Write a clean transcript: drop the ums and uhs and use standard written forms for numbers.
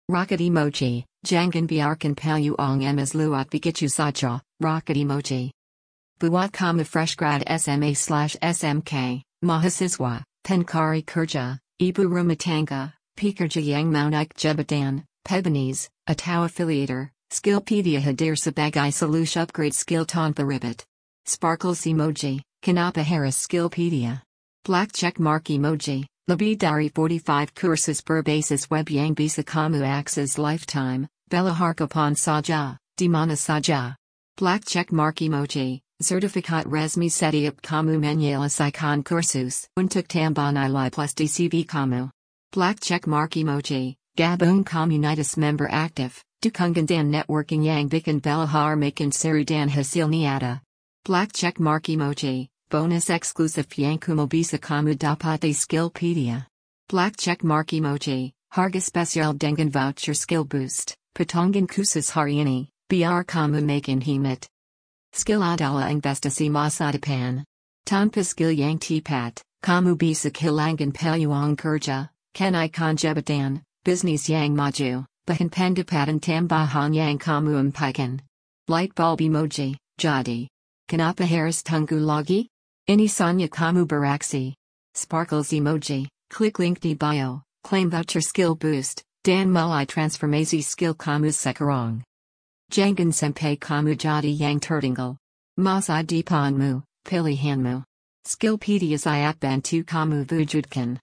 Rocket emoji, jangan biarkan peluang emas luat begitu saja, rocket emoji. Buat kamu fresh grad SMA/SMK, mahasiswa, pencari kerja, ibu rumah tangga, pekerja yang mau naik jabatan, pebisnis, atau affiliator, Skillpedia hadir sebagai solusi upgrade skill tanpa ribet. Sparkles emoji, kenapa harus Skillpedia? Black check mark emoji, lebih dari 45 kursus berbasis web yang bisa kamu akses lifetime, bela harga saja, di mana saja. Black check mark emoji, sertifikat resmi setiap kamu menyelesaikan kursus untuk tambah nilai plus di CV kamu. Black check mark emoji, gabung komunitas member aktif, dukungan dan networking yang bikin belahar makin seru dan hasil nyata. Black check mark emoji, bonus eksklusif yang kumo bisa kamu dapat di Skillpedia. Black check mark emoji, harga spesial dengan voucher skill boost, potongan khusus hari ini, biar kamu makin hemat. Skill adalah investasi masa depan. Tanpa skill yang tepat, kamu bisa kehilangan peluang kerja, kenaikan jabatan, bisnis yang maju, bahan pendapatan tambahan yang kamu impikan. Light bulb emoji, jadi. Kenapa harus tunggu lagi? Ini saatnya kamu beraksi. Sparkles emoji, klik link di bio, claim voucher skill boost, dan mulai transformasi skill kamu sekarang. Jangan sampai kamu jadi yang tertinggal. Masa depanmu, pilihanmu. Skillpedia siap bantu kamu wujudkan.